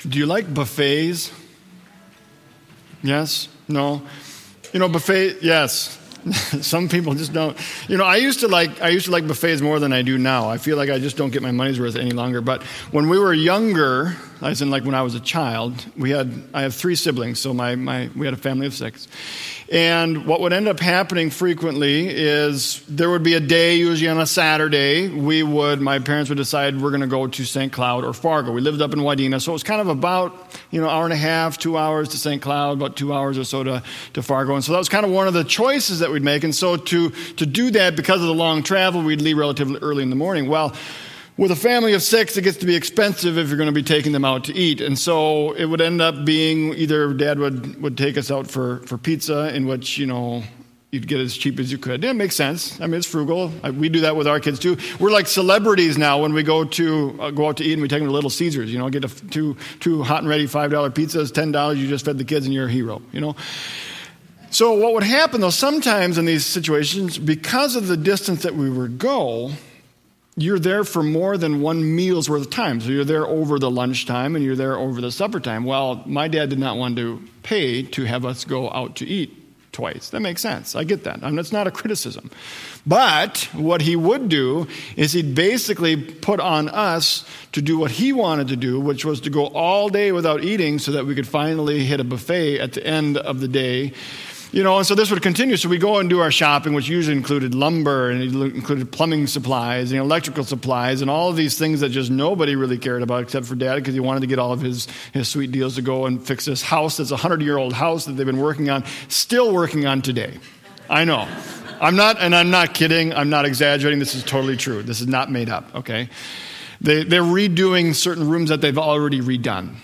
Do you like buffets? Yes? No? Buffet, yes. Some people just don't. I used to like buffets more than I do now. I feel like I just don't get my money's worth any longer. But when we were younger, as in like when I was a child, I have 3 siblings, so we had a family of 6. And what would end up happening frequently is there would be a day, usually on a Saturday, my parents would decide we're going to go to St. Cloud or Fargo. We lived up in Wadena, so it was kind of about, hour and a half, 2 hours to St. Cloud, about 2 hours or so to Fargo. And so that was kind of one of the choices that we'd make. And so to do that, because of the long travel, we'd leave relatively early in the morning. Well, with a family of 6, it gets to be expensive if you're going to be taking them out to eat. And so it would end up being either Dad would take us out for pizza, in which, you'd get as cheap as you could. Yeah, it makes sense. I mean, it's frugal. We do that with our kids too. We're like celebrities now when we go out to eat and we take them to Little Caesars. Get two hot and ready $5 pizzas, $10. You just fed the kids and you're a hero. So what would happen though, sometimes in these situations, because of the distance that we would go, you're there for more than one meal's worth of time. So you're there over the lunchtime and you're there over the supper time. Well, my dad did not want to pay to have us go out to eat twice. That makes sense. I get that. That's not a criticism. But what he would do is he'd basically put on us to do what he wanted to do, which was to go all day without eating so that we could finally hit a buffet at the end of the day. And so this would continue. So we go and do our shopping, which usually included lumber and it included plumbing supplies and electrical supplies and all of these things that just nobody really cared about except for Dad, because he wanted to get all of his sweet deals to go and fix this house that's a 100-year-old house that they've been working on, still working on today. I know. I'm not kidding. I'm not exaggerating. This is totally true. This is not made up, okay? They're redoing certain rooms that they've already redone.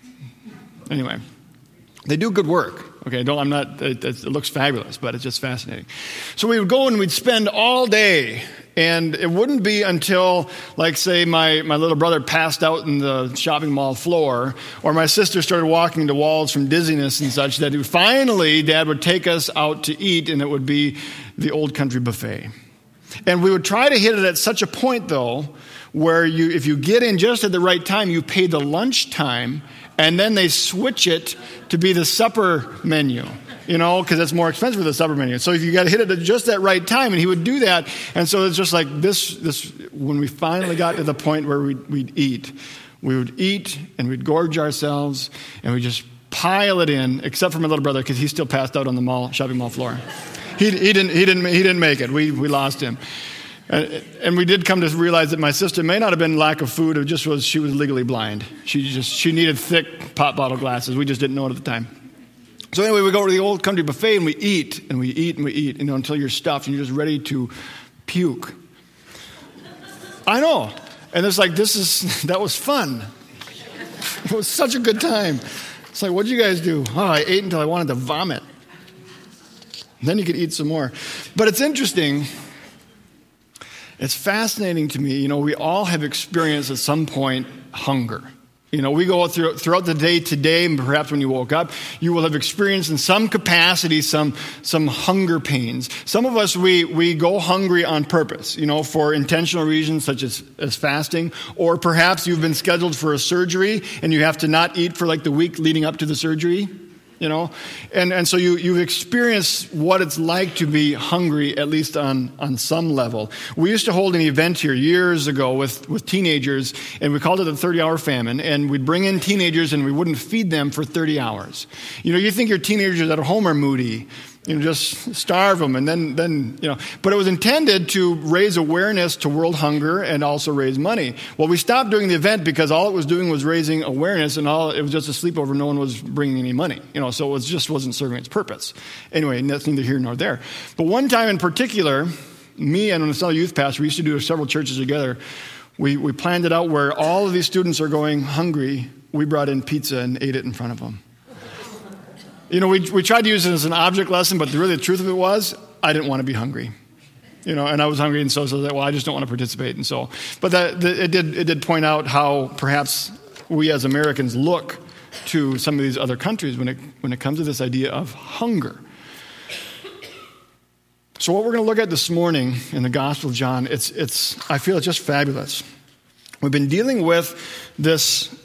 Anyway, they do good work. Okay, it looks fabulous, but it's just fascinating. So we would go and we'd spend all day, and it wouldn't be until, like, say, my little brother passed out in the shopping mall floor, or my sister started walking the walls from dizziness and such, that finally Dad would take us out to eat, and it would be the Old Country Buffet. And we would try to hit it at such a point, though, where if you get in just at the right time, you pay the lunch time, and then they switch it to be the supper menu, because it's more expensive for the supper menu. So you got to hit it at just that right time, and he would do that. And so it's just like this. When we finally got to the point where we'd eat, we would eat and we'd gorge ourselves, and we'd just pile it in, except for my little brother, because he still passed out on the shopping mall floor. He didn't make it. We lost him. And we did come to realize that my sister may not have been lack of food, it just was she was legally blind. She needed thick pop bottle glasses. We just didn't know it at the time. So anyway, we go to the Old Country Buffet and we eat and we eat and we eat, until you're stuffed and you're just ready to puke. I know. And it's like, that was fun. It was such a good time. It's like, what'd you guys do? Oh, I ate until I wanted to vomit. And then you could eat some more. But it's interesting. It's fascinating to me. We all have experienced at some point hunger. We go throughout the day today, and perhaps when you woke up, you will have experienced in some capacity some hunger pains. Some of us, we go hungry on purpose, for intentional reasons such as fasting, or perhaps you've been scheduled for a surgery and you have to not eat for like the week leading up to the surgery. And so you've experienced what it's like to be hungry, at least on some level. We used to hold an event here years ago with teenagers, and we called it the 30-hour famine, and we'd bring in teenagers and we wouldn't feed them for 30 hours. You think your teenagers at home are moody, just starve them, and then. But it was intended to raise awareness to world hunger and also raise money. Well, we stopped doing the event because all it was doing was raising awareness, and it was just a sleepover. No one was bringing any money, so it just wasn't serving its purpose. Anyway, that's neither here nor there. But one time in particular, me and another youth pastor, we used to do several churches together. We planned it out where all of these students are going hungry. We brought in pizza and ate it in front of them. We tried to use it as an object lesson, but really the truth of it was, I didn't want to be hungry. And I was hungry, and so I was like, well, I just don't want to participate. And so, but it did point out how perhaps we as Americans look to some of these other countries when it comes to this idea of hunger. So what we're going to look at this morning in the Gospel of John, I feel it's just fabulous. We've been dealing with this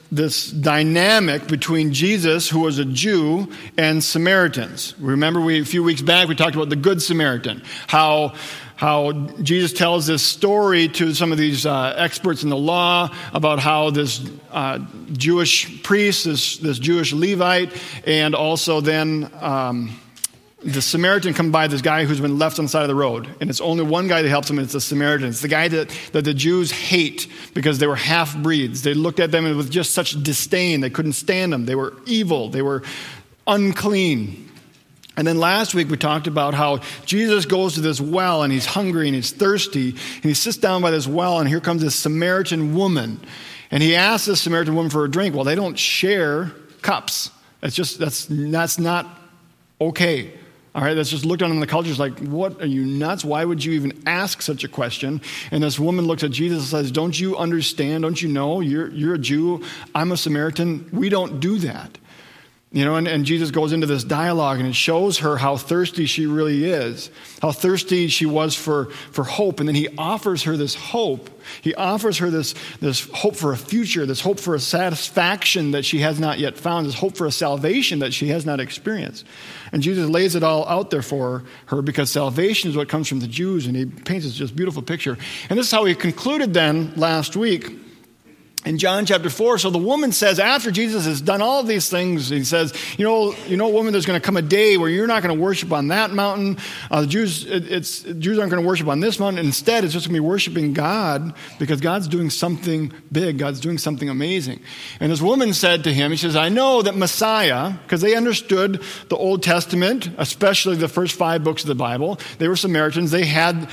this dynamic between Jesus, who was a Jew, and Samaritans. Remember, a few weeks back, we talked about the Good Samaritan, how Jesus tells this story to some of these experts in the law about how this Jewish priest, this Jewish Levite, and also then the Samaritan come by this guy who's been left on the side of the road. And it's only one guy that helps him, and it's the Samaritan. It's the guy that the Jews hate because they were half-breeds. They looked at them with just such disdain. They couldn't stand them. They were evil. They were unclean. And then last week we talked about how Jesus goes to this well, and he's hungry and he's thirsty. And he sits down by this well, and here comes this Samaritan woman. And he asks this Samaritan woman for a drink. Well, they don't share cups. That's not okay. All right, that's just looked on in the culture. It's like, what, are you nuts? Why would you even ask such a question? And this woman looks at Jesus and says, don't you understand? Don't you know? You're a Jew. I'm a Samaritan. We don't do that. You know, and Jesus goes into this dialogue, and it shows her how thirsty she really is, how thirsty she was for hope. And then he offers her this hope. He offers her this hope for a future, this hope for a satisfaction that she has not yet found, this hope for a salvation that she has not experienced. And Jesus lays it all out there for her because salvation is what comes from the Jews, and he paints this just beautiful picture. And this is how he concluded then last week. In John chapter 4, so the woman says, after Jesus has done all of these things, he says, you know, woman, there's going to come a day where you're not going to worship on that mountain. The Jews aren't going to worship on this mountain. Instead, it's just going to be worshiping God because God's doing something big. God's doing something amazing. And this woman said to him, he says, I know that Messiah, because they understood the Old Testament, especially the first 5 books of the Bible. They were Samaritans. They had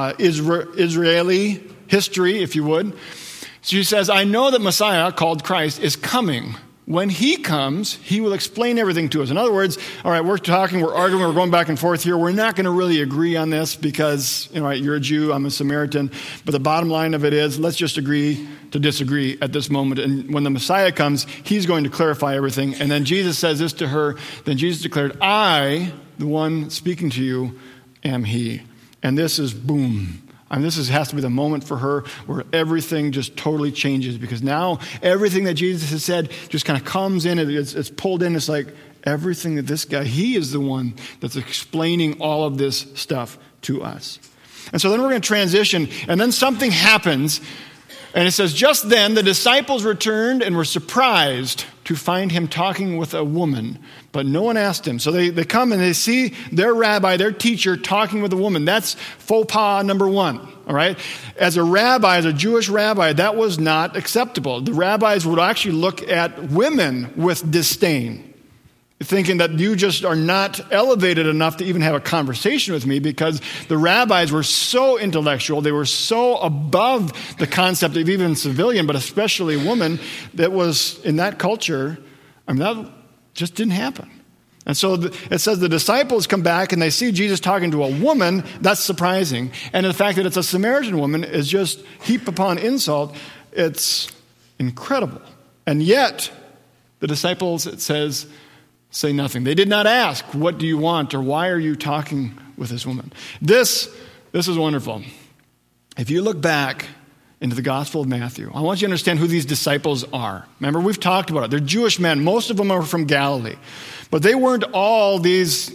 Israeli history, if you would. She says, I know that Messiah, called Christ, is coming. When he comes, he will explain everything to us. In other words, all right, we're talking, we're arguing, we're going back and forth here. We're not going to really agree on this because, you're a Jew, I'm a Samaritan. But the bottom line of it is, let's just agree to disagree at this moment. And when the Messiah comes, he's going to clarify everything. And then Jesus says this to her. Then Jesus declared, I, the one speaking to you, am he. And this is boom. This has to be the moment for her where everything just totally changes, because now everything that Jesus has said just kind of comes in. It's pulled in. It's like everything that this guy, he is the one that's explaining all of this stuff to us. And so then we're going to transition, and then something happens. And it says, just then the disciples returned and were surprised to find him talking with a woman, but no one asked him. So they come and they see their rabbi, their teacher, talking with a woman. That's faux pas number 1, all right? As a rabbi, as a Jewish rabbi, that was not acceptable. The rabbis would actually look at women with disdain, thinking that you just are not elevated enough to even have a conversation with me, because the rabbis were so intellectual. They were so above the concept of even civilian, but especially woman, that was in that culture, that just didn't happen. And so it says the disciples come back and they see Jesus talking to a woman. That's surprising. And the fact that it's a Samaritan woman is just heap upon insult. It's incredible. And yet the disciples, it says, say nothing. They did not ask, what do you want, or why are you talking with this woman? This is wonderful. If you look back into the Gospel of Matthew, I want you to understand who these disciples are. Remember, we've talked about it. They're Jewish men. Most of them are from Galilee. But they weren't all these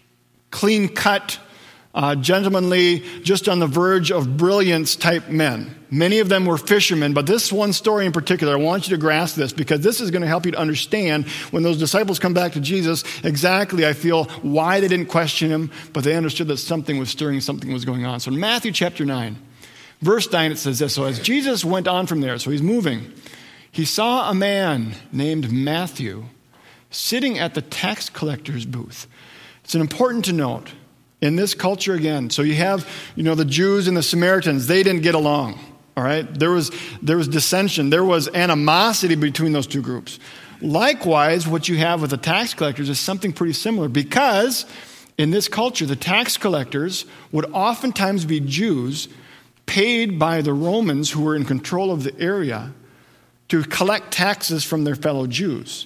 clean-cut, gentlemanly, just on the verge of brilliance type men. Many of them were fishermen, but this one story in particular, I want you to grasp this, because this is going to help you to understand when those disciples come back to Jesus, exactly, I feel, why they didn't question him, but they understood that something was stirring, something was going on. So in Matthew chapter 9, verse 9, it says this, so as Jesus went on from there, so he's moving, he saw a man named Matthew sitting at the tax collector's booth. It's important to note, in this culture again, so you have, the Jews and the Samaritans, they didn't get along. All right, there was dissension, there was animosity between those two groups. Likewise, what you have with the tax collectors is something pretty similar, because in this culture, the tax collectors would oftentimes be Jews paid by the Romans who were in control of the area to collect taxes from their fellow Jews.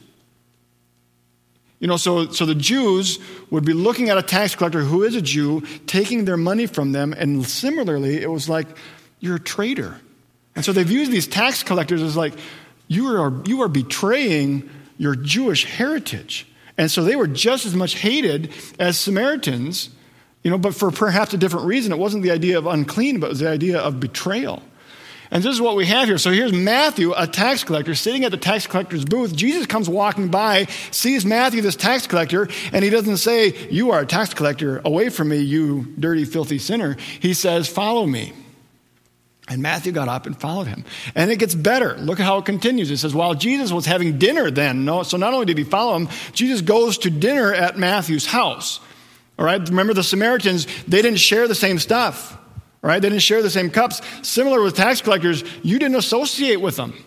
So the Jews would be looking at a tax collector who is a Jew, taking their money from them, and similarly, it was like, you're a traitor. And so they've used these tax collectors as like, you are betraying your Jewish heritage. And so they were just as much hated as Samaritans, but for perhaps a different reason. It wasn't the idea of unclean, but it was the idea of betrayal. And this is what we have here. So here's Matthew, a tax collector, sitting at the tax collector's booth. Jesus comes walking by, sees Matthew, this tax collector, and he doesn't say, "You are a tax collector. Away from me, you dirty, filthy sinner." He says, "Follow me." And Matthew got up and followed him. And it gets better. Look at how it continues. It says, while Jesus was having dinner then, so not only did he follow him, Jesus goes to dinner at Matthew's house. All right, remember the Samaritans, they didn't share the same stuff. All right, they didn't share the same cups. Similar with tax collectors, you didn't associate with them.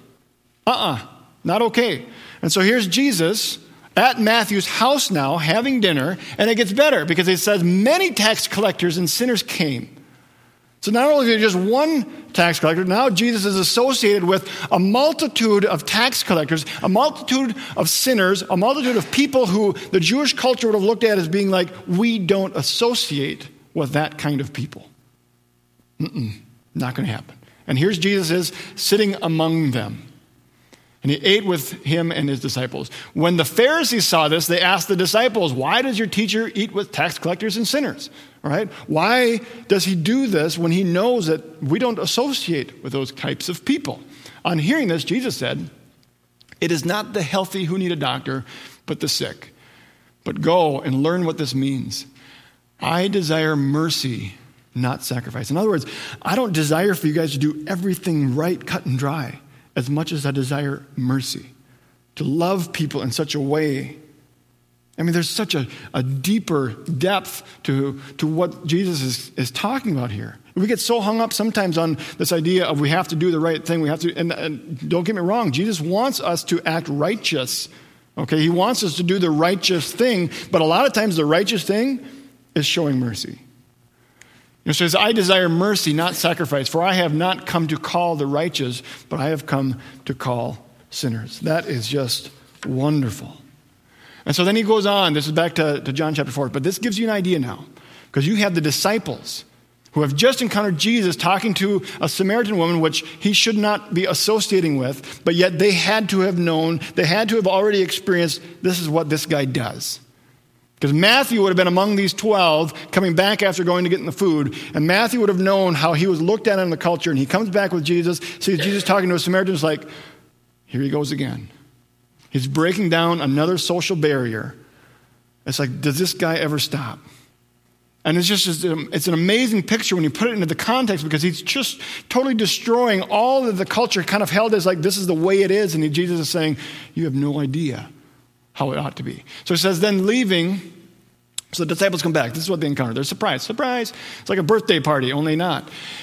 Not okay. And so here's Jesus at Matthew's house now, having dinner, and it gets better because it says many tax collectors and sinners came. So not only is it just one tax collector, now Jesus is associated with a multitude of tax collectors, a multitude of sinners, a multitude of people who the Jewish culture would have looked at as being like, we don't associate with that kind of people. Not going to happen. And here's Jesus is sitting among them. And he ate with him and his disciples. When the Pharisees saw this, they asked the disciples, "Why does your teacher eat with tax collectors and sinners?" All right? Why does he do this when he knows that we don't associate with those types of people? On hearing this, Jesus said, "It is not the healthy who need a doctor, but the sick. But go and learn what this means. I desire mercy, not sacrifice." In other words, I don't desire for you guys to do everything right, cut and dry, as much as I desire mercy, to love people in such a way. I mean, there's such a deeper depth to what Jesus is talking about here. We get so hung up sometimes on this idea of we have to do the right thing. We have to, and don't get me wrong, Jesus wants us to act righteous. Okay, he wants us to do the righteous thing, but a lot of times the righteous thing is showing mercy. It says, "I desire mercy, not sacrifice, for I have not come to call the righteous, but I have come to call sinners." That is just wonderful. And so then he goes on. This is back to John chapter 4. But this gives you an idea now, because you have the disciples who have just encountered Jesus talking to a Samaritan woman, which he should not be associating with, but yet they had to have known, they had to have already experienced, this is what this guy does. Because Matthew would have been among these 12 coming back after going to get in the food. And Matthew would have known how he was looked at in the culture. And he comes back with Jesus, sees Jesus talking to a Samaritan. It's like, here he goes again. He's breaking down another social barrier. It's like, does this guy ever stop? And it's an amazing picture when you put it into the context, because he's just totally destroying all of the culture kind of held as like, this is the way it is. And Jesus is saying, you have no idea how it ought to be. So it says, then leaving, so the disciples come back. This is what they encounter. They're surprised. Surprise. It's like a birthday party, only not.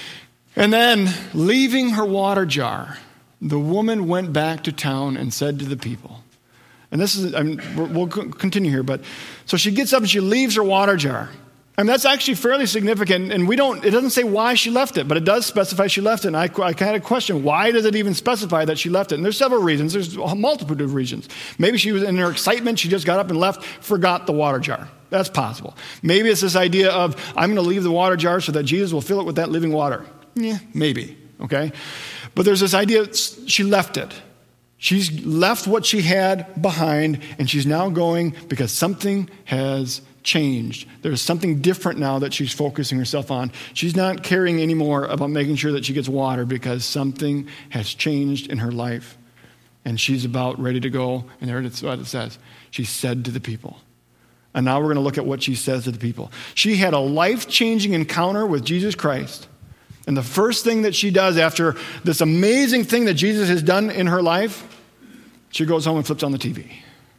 And then, leaving her water jar, the woman went back to town and said to the people, and this is, we'll continue here, but so she gets up and she leaves her water jar. And that's actually fairly significant, and it doesn't say why she left it, but it does specify she left it. And I kind of question, why does it even specify that she left it? And there's several reasons. There's a multitude of reasons. Maybe she was in her excitement, she just got up and left, forgot the water jar. That's possible. Maybe it's this idea of, I'm going to leave the water jar so that Jesus will fill it with that living water. Yeah, maybe, okay? But there's this idea, she left it. She's left what she had behind, and she's now going because something has changed. There's something different now that she's focusing herself on. She's not caring anymore about making sure that she gets water because something has changed in her life. And she's about ready to go. And there's what it says. She said to the people. And now we're going to look at what she says to the people. She had a life-changing encounter with Jesus Christ. And the first thing that she does after this amazing thing that Jesus has done in her life, she goes home and flips on the TV.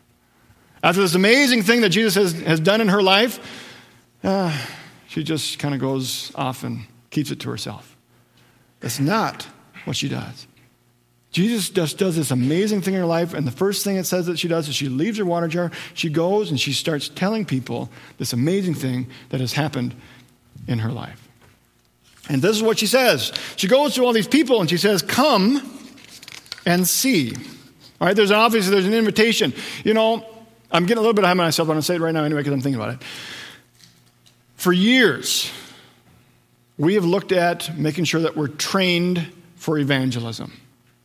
After this amazing thing that Jesus has done in her life, she just kind of goes off and keeps it to herself. That's not what she does. Jesus just does this amazing thing in her life, and the first thing it says that she does is she leaves her water jar, she goes and she starts telling people this amazing thing that has happened in her life. And this is what she says. She goes to all these people and she says, "Come and see." All right, there's an invitation. You know, I'm getting a little bit ahead of myself, but I'm going to say it right now anyway because I'm thinking about it. For years, we have looked at making sure that we're trained for evangelism.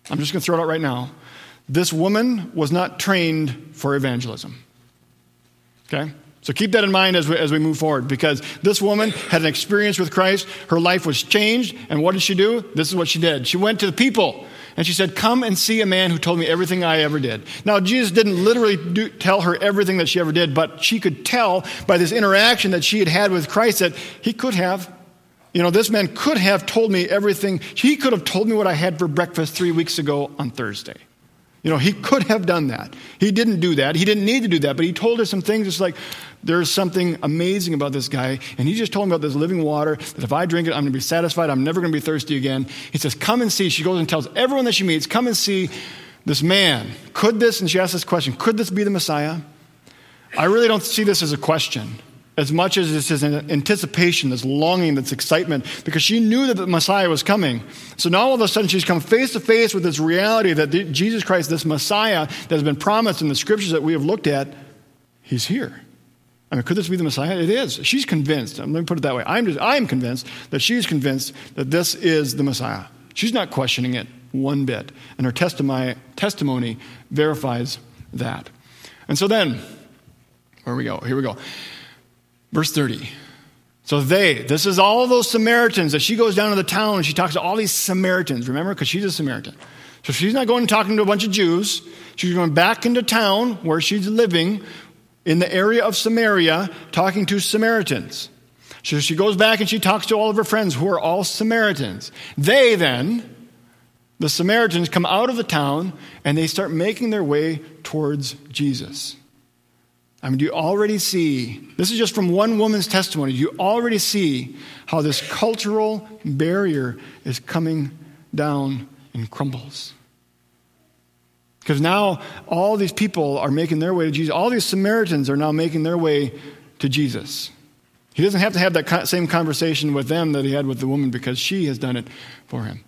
I'm just going to throw it out right now. This woman was not trained for evangelism. Okay? So keep that in mind as we move forward, because this woman had an experience with Christ. Her life was changed. And what did she do? This is what she did. She went to the people and she said, come and see a man who told me everything I ever did. Now, Jesus didn't literally tell her everything that she ever did, but she could tell by this interaction that she had with Christ that he could have. This man could have told me everything. He could have told me what I had for breakfast 3 weeks ago on Thursday. He could have done that. He didn't do that. He didn't need to do that, but he told her some things. It's like, there's something amazing about this guy, and he just told me about this living water, that if I drink it, I'm going to be satisfied. I'm never going to be thirsty again. He says, come and see. She goes and tells everyone that she meets, come and see this man. And she asks this question, could this be the Messiah? I really don't see this as a question, as much as this is an anticipation, this longing, this excitement, because she knew that the Messiah was coming. So now all of a sudden she's come face to face with this reality that Jesus Christ, this Messiah that has been promised in the scriptures that we have looked at, he's here. Could this be the Messiah? It is. She's convinced. Let me put it that way. I am convinced that she's convinced that this is the Messiah. She's not questioning it one bit. And her testimony verifies that. And so then, where we go? Here we go. Verse 30. So this is all those Samaritans that she goes down to the town and she talks to all these Samaritans. Remember? Because she's a Samaritan. So she's not going and talking to a bunch of Jews. She's going back into town where she's living in the area of Samaria, talking to Samaritans. So she goes back and she talks to all of her friends who are all Samaritans. The Samaritans, come out of the town and they start making their way towards Jesus. Do you already see, this is just from one woman's testimony, do you already see how this cultural barrier is coming down and crumbles? Because now all these people are making their way to Jesus. All these Samaritans are now making their way to Jesus. He doesn't have to have that same conversation with them that he had with the woman, because she has done it for him.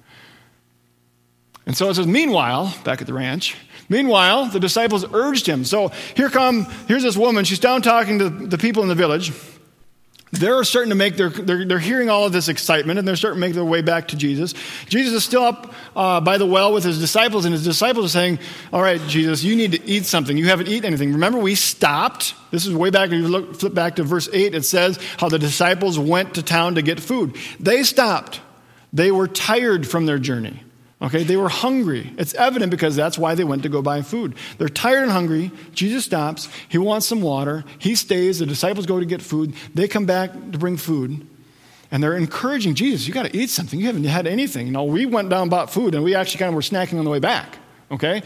And so it says, meanwhile, back at the ranch, the disciples urged him. So here's this woman. She's down talking to the people in the village. They're starting to make they're hearing all of this excitement, and they're starting to make their way back to Jesus. Jesus is still up by the well with his disciples, and his disciples are saying, all right, Jesus, you need to eat something. You haven't eaten anything. Remember, we stopped. This is way back. If you flip back to verse 8, it says how the disciples went to town to get food. They stopped. They were tired from their journey. Okay, they were hungry. It's evident because that's why they went to go buy food. They're tired and hungry. Jesus stops. He wants some water. He stays. The disciples go to get food. They come back to bring food. And they're encouraging Jesus, you got to eat something. You haven't had anything. We went down and bought food, and we actually kind of were snacking on the way back. Okay?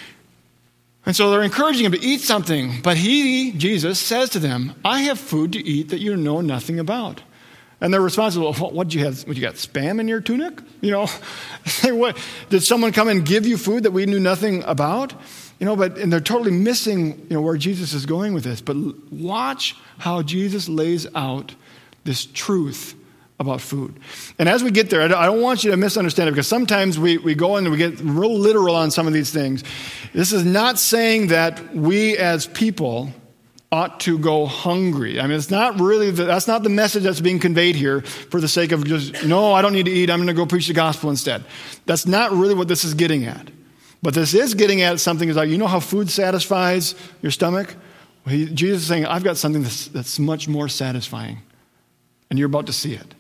And so they're encouraging him to eat something. But Jesus, says to them, I have food to eat that you know nothing about. And their response is, well, what did you have? You got spam in your tunic? What, did someone come and give you food that we knew nothing about? And they're totally missing, where Jesus is going with this. But watch how Jesus lays out this truth about food. And as we get there, I don't want you to misunderstand it, because sometimes we go in and we get real literal on some of these things. This is not saying that we as people ought to go hungry. It's not really, that's not the message that's being conveyed here for the sake of just, no, I don't need to eat, I'm going to go preach the gospel instead. That's not really what this is getting at. But this is getting at something like, how food satisfies your stomach? Jesus is saying, I've got something that's much more satisfying. And you're about to see it.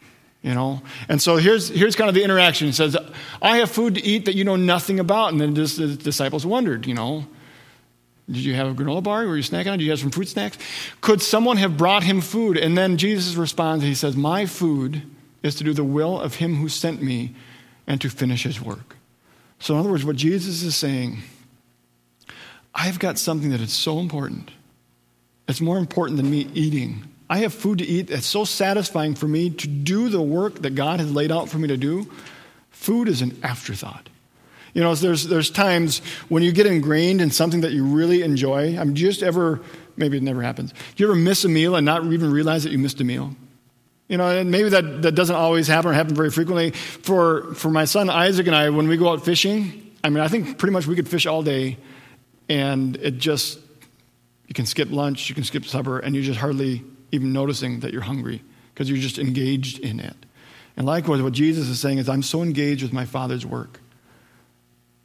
And so here's kind of the interaction. It says, I have food to eat that you know nothing about. And then just the disciples wondered, did you have a granola bar? Were you snacking on? Did you have some fruit snacks? Could someone have brought him food? And then Jesus responds, he says, my food is to do the will of him who sent me and to finish his work. So in other words, what Jesus is saying, I've got something that is so important. It's more important than me eating. I have food to eat that's so satisfying for me to do the work that God has laid out for me to do. Food is an afterthought. There's times when you get ingrained in something that you really enjoy. Maybe it never happens. Do you ever miss a meal and not even realize that you missed a meal? And maybe that doesn't always happen or happen very frequently. For my son Isaac and I, when we go out fishing, I think pretty much we could fish all day, and you can skip lunch, you can skip supper, and you're just hardly even noticing that you're hungry because you're just engaged in it. And likewise, what Jesus is saying is, I'm so engaged with my Father's work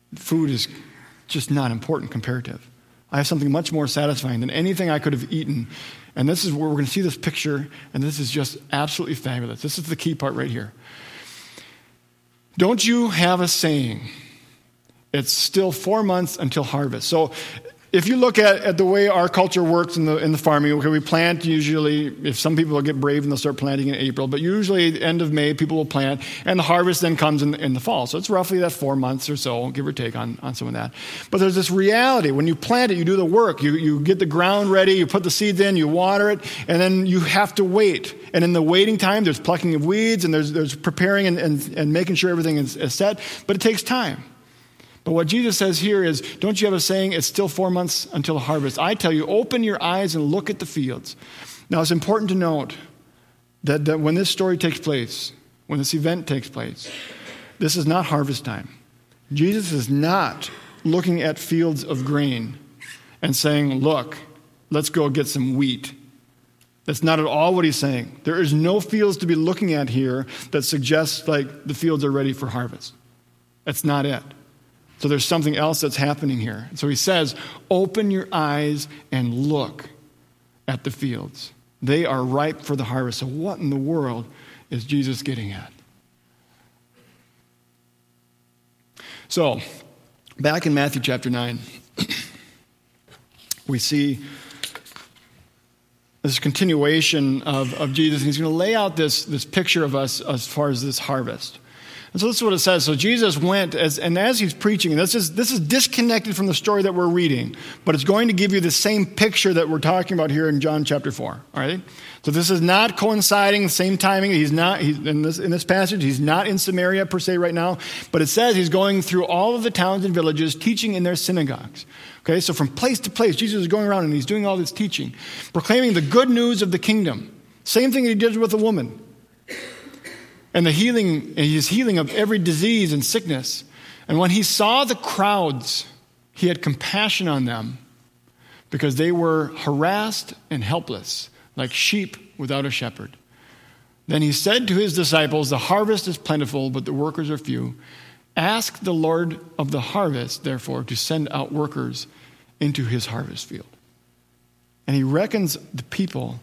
food is just not important comparative. I have something much more satisfying than anything I could have eaten. And this is where we're going to see this picture, and this is just absolutely fabulous. This is the key part right here. Don't you have a saying? It's still 4 months until harvest. So if you look at the way our culture works in the farming, okay, we plant usually, if some people will get brave and they'll start planting in April, but usually at the end of May, people will plant, and the harvest then comes in the fall. So it's roughly that 4 months or so, give or take on some of that. But there's this reality. When you plant it, you do the work. You get the ground ready, you put the seeds in, you water it, and then you have to wait. And in the waiting time, there's plucking of weeds, and there's preparing and making sure everything is set, but it takes time. But what Jesus says here is, don't you have a saying, it's still 4 months until the harvest? I tell you, open your eyes and look at the fields. Now, it's important to note that when this story takes place, when this event takes place, this is not harvest time. Jesus is not looking at fields of grain and saying, look, let's go get some wheat. That's not at all what he's saying. There is no fields to be looking at here that suggests like the fields are ready for harvest. That's not it. So there's something else that's happening here. So he says, open your eyes and look at the fields. They are ripe for the harvest. So what in the world is Jesus getting at? So, back in Matthew chapter 9, we see this continuation of Jesus. And he's going to lay out this picture of us as far as this harvest. And so this is what it says. So Jesus went, as he's preaching, and this is disconnected from the story that we're reading, but it's going to give you the same picture that we're talking about here in John chapter 4. All right? So this is not coinciding, same timing. He's in this passage, he's not in Samaria per se right now, but it says he's going through all of the towns and villages, teaching in their synagogues. Okay, so from place to place, Jesus is going around and he's doing all this teaching, proclaiming the good news of the kingdom. Same thing that he did with the woman. And his healing of every disease and sickness. And when he saw the crowds, he had compassion on them because they were harassed and helpless, like sheep without a shepherd. Then he said to his disciples, the harvest is plentiful, but the workers are few. Ask the Lord of the harvest, therefore, to send out workers into his harvest field. And he reckons the people,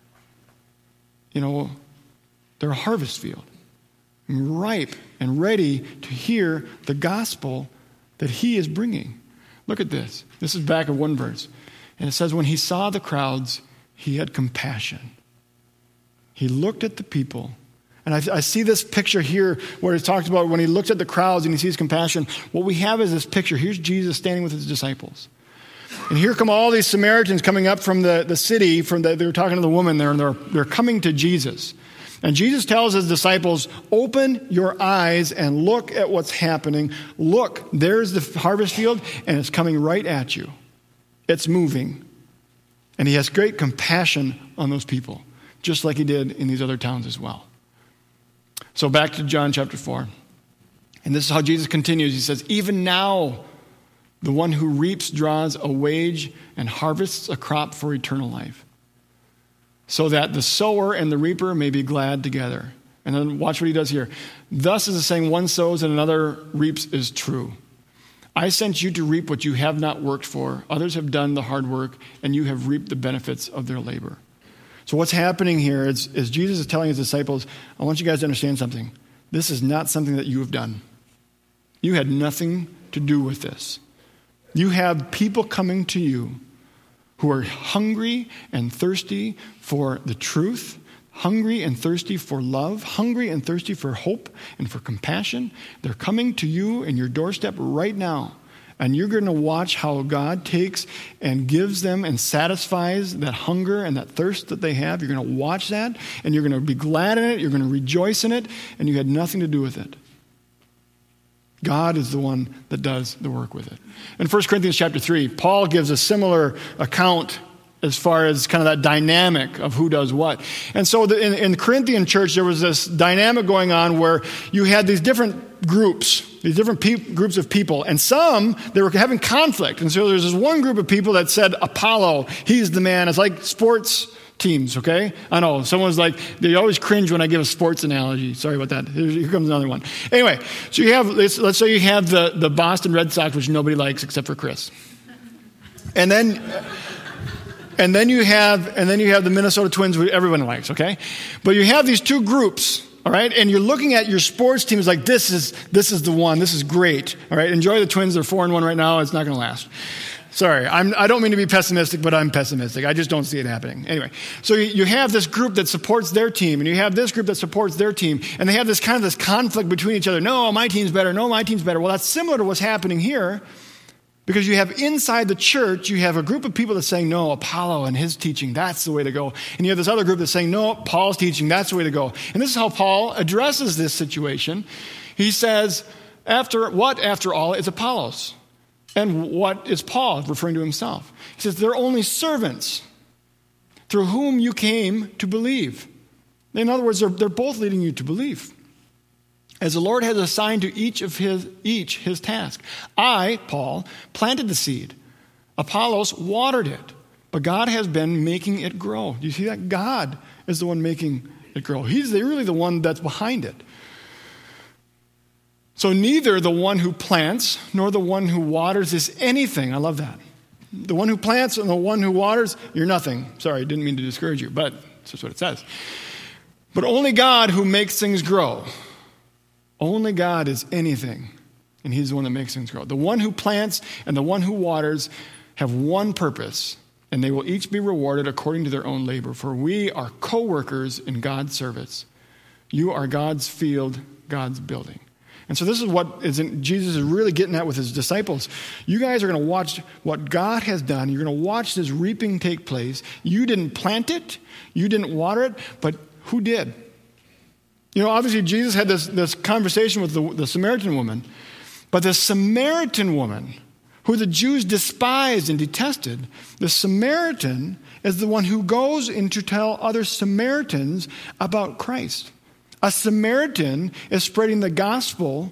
they're a harvest field, ripe and ready to hear the gospel that he is bringing. Look at this. This is back of one verse. And it says, when he saw the crowds, he had compassion. He looked at the people. And I see this picture here where it talks about when he looks at the crowds and he sees compassion. What we have is this picture. Here's Jesus standing with his disciples. And here come all these Samaritans coming up from the city. They were talking to the woman there, and they're coming to Jesus. And Jesus tells his disciples, open your eyes and look at what's happening. Look, there's the harvest field, and it's coming right at you. It's moving. And he has great compassion on those people, just like he did in these other towns as well. So back to John chapter 4. And this is how Jesus continues. He says, even now, the one who reaps draws a wage and harvests a crop for eternal life, so that the sower and the reaper may be glad together. And then watch what he does here. Thus is the saying, one sows and another reaps is true. I sent you to reap what you have not worked for. Others have done the hard work, and you have reaped the benefits of their labor. So what's happening here is Jesus is telling his disciples, I want you guys to understand something. This is not something that you have done. You had nothing to do with this. You have people coming to you who are hungry and thirsty for the truth, hungry and thirsty for love, hungry and thirsty for hope and for compassion. They're coming to you in your doorstep right now. And you're going to watch how God takes and gives them and satisfies that hunger and that thirst that they have. You're going to watch that, and you're going to be glad in it. You're going to rejoice in it, and you had nothing to do with it. God is the one that does the work with it. In 1 Corinthians chapter 3, Paul gives a similar account as far as kind of that dynamic of who does what. And so in the Corinthian church, there was this dynamic going on where you had these different groups, these different groups of people. And some, they were having conflict. And so there's this one group of people that said, Apollo, he's the man. It's like sports teams, okay? I know, someone's like, they always cringe when I give a sports analogy. Sorry about that. Here comes another one. Anyway, so you have, let's say you have the Boston Red Sox, which nobody likes except for Chris. And then you have the Minnesota Twins, which everyone likes, okay? But you have these two groups, all right? And you're looking at your sports teams like, this is the one. This is great, all right? Enjoy the Twins. They're 4-1 right now. It's not going to last. Sorry, I don't mean to be pessimistic, but I'm pessimistic. I just don't see it happening. Anyway, so you have this group that supports their team, and you have this group that supports their team, and they have this conflict between each other. No, my team's better. No, my team's better. Well, that's similar to what's happening here, because you have inside the church, you have a group of people that's saying, no, Apollo and his teaching, that's the way to go. And you have this other group that's saying, no, Paul's teaching, that's the way to go. And this is how Paul addresses this situation. He says, after all, it's Apollos. And what is Paul, referring to himself? He says, they're only servants through whom you came to believe. In other words, they're both leading you to believe. As the Lord has assigned to each his task. I, Paul, planted the seed. Apollos watered it. But God has been making it grow. Do you see that? God is the one making it grow. He's really the one that's behind it. So neither the one who plants nor the one who waters is anything. I love that. The one who plants and the one who waters, you're nothing. Sorry, I didn't mean to discourage you, but that's just what it says. But only God who makes things grow. Only God is anything, and he's the one that makes things grow. The one who plants and the one who waters have one purpose, and they will each be rewarded according to their own labor. For we are co-workers in God's service. You are God's field, God's building. And so this is what Jesus is really getting at with his disciples. You guys are going to watch what God has done. You're going to watch this reaping take place. You didn't plant it. You didn't water it. But who did? You know, obviously Jesus had this conversation with the Samaritan woman. But the Samaritan woman, who the Jews despised and detested, the Samaritan is the one who goes in to tell other Samaritans about Christ. A Samaritan is spreading the gospel,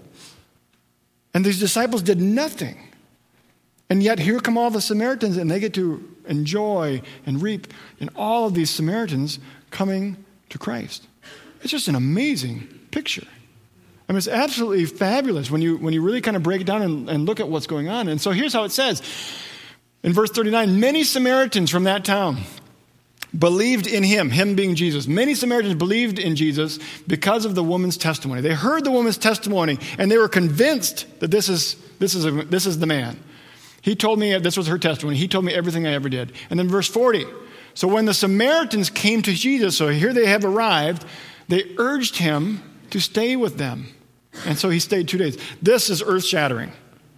and these disciples did nothing. And yet here come all the Samaritans, and they get to enjoy and reap, and all of these Samaritans coming to Christ. It's just an amazing picture. I mean, it's absolutely fabulous when you really kind of break it down and look at what's going on. And so here's how it says. In verse 39, many Samaritans from that town believed in him being Jesus. Many Samaritans believed in Jesus because of the woman's testimony. They heard the woman's testimony, and they were convinced that this is the man. He told me, this was her testimony. He told me everything I ever did. And then verse 40. So when the Samaritans came to Jesus, so here they have arrived, they urged him to stay with them. And so he stayed 2 days. This is earth-shattering.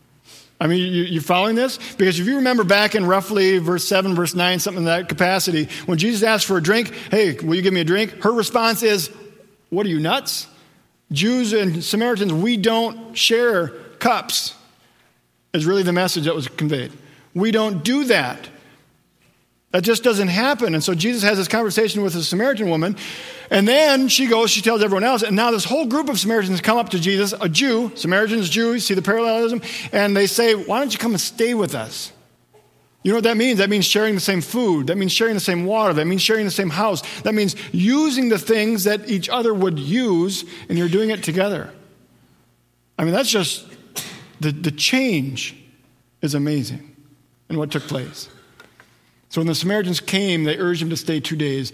I mean, you following this? Because if you remember back in roughly verse 7, verse 9, something in that capacity, when Jesus asked for a drink, hey, will you give me a drink? Her response is, what are you, nuts? Jews and Samaritans, we don't share cups, is really the message that was conveyed. We don't do that. That just doesn't happen. And so Jesus has this conversation with a Samaritan woman, and then she tells everyone else, and now this whole group of Samaritans come up to Jesus, a Jew, Samaritans, Jews, see the parallelism, and they say, why don't you come and stay with us? You know what that means? That means sharing the same food. That means sharing the same water. That means sharing the same house. That means using the things that each other would use, and you're doing it together. I mean, that's just, the change is amazing in what took place. So when the Samaritans came, they urged him to stay 2 days.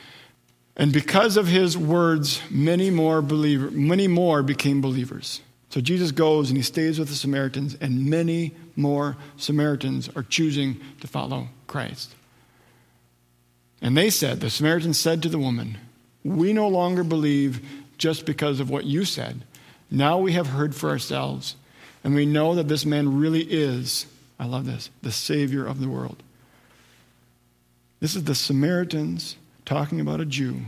And because of his words, many more became believers. So Jesus goes and he stays with the Samaritans, and many more Samaritans are choosing to follow Christ. And the Samaritans said to the woman, we no longer believe just because of what you said. Now we have heard for ourselves, and we know that this man really is, I love this, the Savior of the world. This is the Samaritans talking about a Jew.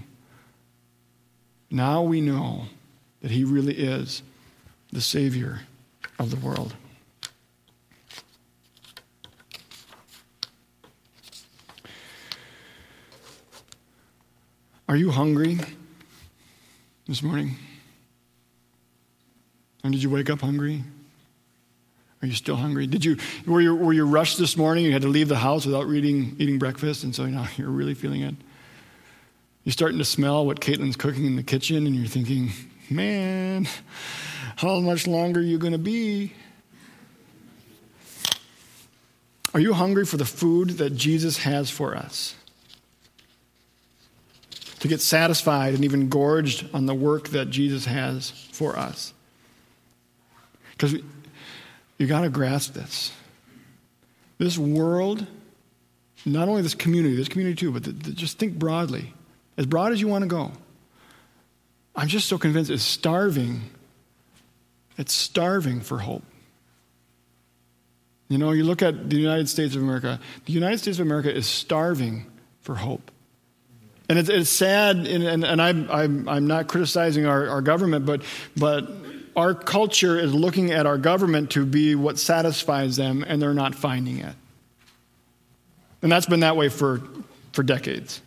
Now we know that he really is the Savior of the world. Are you hungry this morning? And did you wake up hungry? Are you still hungry? Were you rushed this morning? You had to leave the house without eating breakfast, and so you're really feeling it. You're starting to smell what Caitlin's cooking in the kitchen, and you're thinking, man, how much longer are you going to be? Are you hungry for the food that Jesus has for us? To get satisfied and even gorged on the work that Jesus has for us? Because you got to grasp this. This world, not only this community too, but just think broadly. As broad as you want to go. I'm just so convinced it's starving. It's starving for hope. You look at the United States of America. The United States of America is starving for hope. And it's sad, and I'm not criticizing our government, but our culture is looking at our government to be what satisfies them, and they're not finding it. And that's been that way for decades.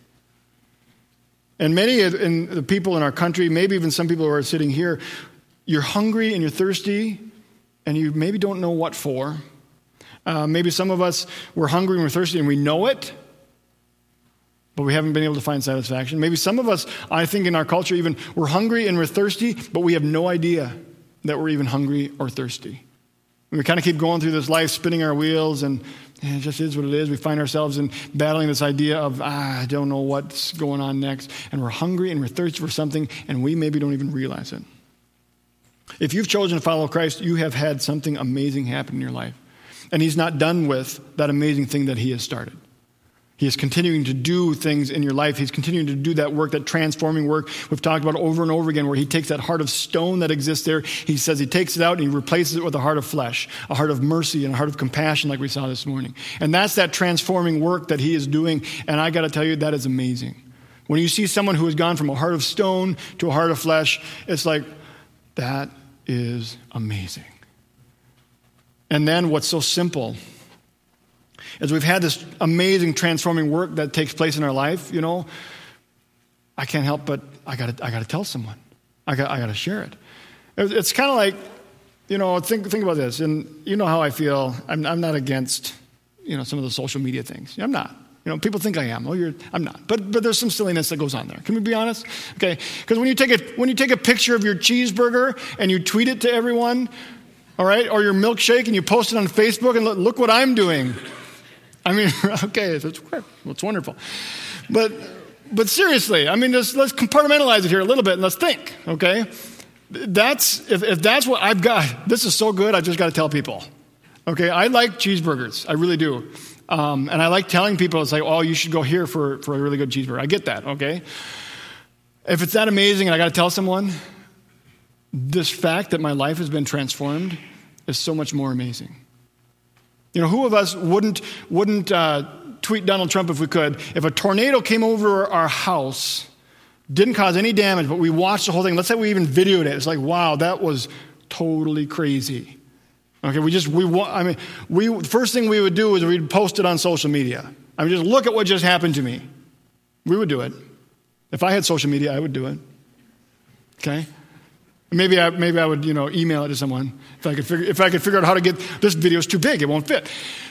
And many of the people in our country, maybe even some people who are sitting here, you're hungry and you're thirsty, and you maybe don't know what for. Maybe some of us, we're hungry and we're thirsty and we know it, but we haven't been able to find satisfaction. Maybe some of us, I think in our culture even, we're hungry and we're thirsty, but we have no idea that we're even hungry or thirsty. And we kind of keep going through this life, spinning our wheels, and it just is what it is. We find ourselves in battling this idea of, I don't know what's going on next. And we're hungry and we're thirsty for something, and we maybe don't even realize it. If you've chosen to follow Christ, you have had something amazing happen in your life. And he's not done with that amazing thing that he has started. He is continuing to do things in your life. He's continuing to do that work, that transforming work we've talked about over and over again, where he takes that heart of stone that exists there. He says he takes it out and he replaces it with a heart of flesh, a heart of mercy and a heart of compassion like we saw this morning. And that's that transforming work that he is doing. And I got to tell you, that is amazing. When you see someone who has gone from a heart of stone to a heart of flesh, it's like, that is amazing. And then what's so simple as we've had this amazing transforming work that takes place in our life, I can't help but I got to tell someone. I got to share it. It's kind of like, think about this, and you know how I feel. I'm not against, some of the social media things. I'm not. People think I am. I'm not. But there's some silliness that goes on there. Can we be honest? Okay, because when you take a picture of your cheeseburger and you tweet it to everyone, all right, or your milkshake and you post it on Facebook and look what I'm doing. I mean, okay, it's wonderful. But seriously, let's compartmentalize it here a little bit and let's think, okay? If that's what I've got, this is so good, I've just got to tell people. Okay, I like cheeseburgers. I really do. And I like telling people, it's like, oh, you should go here for a really good cheeseburger. I get that, okay? If it's that amazing and I got to tell someone, this fact that my life has been transformed is so much more amazing. Who of us wouldn't tweet Donald Trump if we could? If a tornado came over our house, didn't cause any damage, but we watched the whole thing. Let's say we even videoed it. It's like, wow, that was totally crazy. Okay, the first thing we would do is we'd post it on social media. Just look at what just happened to me. We would do it. If I had social media, I would do it. Okay? Maybe I would, email it to someone if I could figure out how to get this video is too big, it won't fit.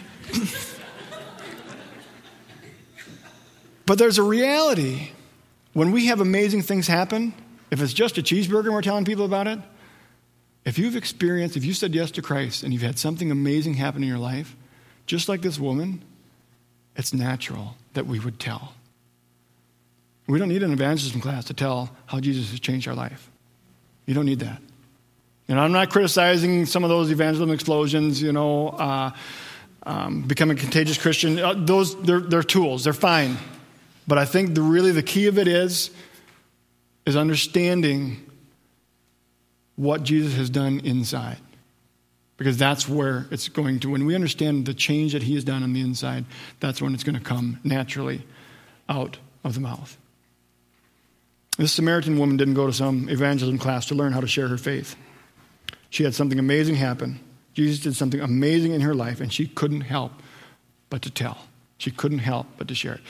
But there's a reality when we have amazing things happen. If it's just a cheeseburger and we're telling people about it, if you said yes to Christ and you've had something amazing happen in your life, just like this woman, it's natural that we would tell. We don't need an evangelism class to tell how Jesus has changed our life. You don't need that. I'm not criticizing some of those evangelism explosions, becoming a contagious Christian. They're tools. They're fine. But I think the key of it is understanding what Jesus has done inside. Because that's where it's going to, when we understand the change that he has done on the inside, that's when it's going to come naturally out of the mouth. This Samaritan woman didn't go to some evangelism class to learn how to share her faith. She had something amazing happen. Jesus did something amazing in her life, and she couldn't help but to tell. She couldn't help but to share it.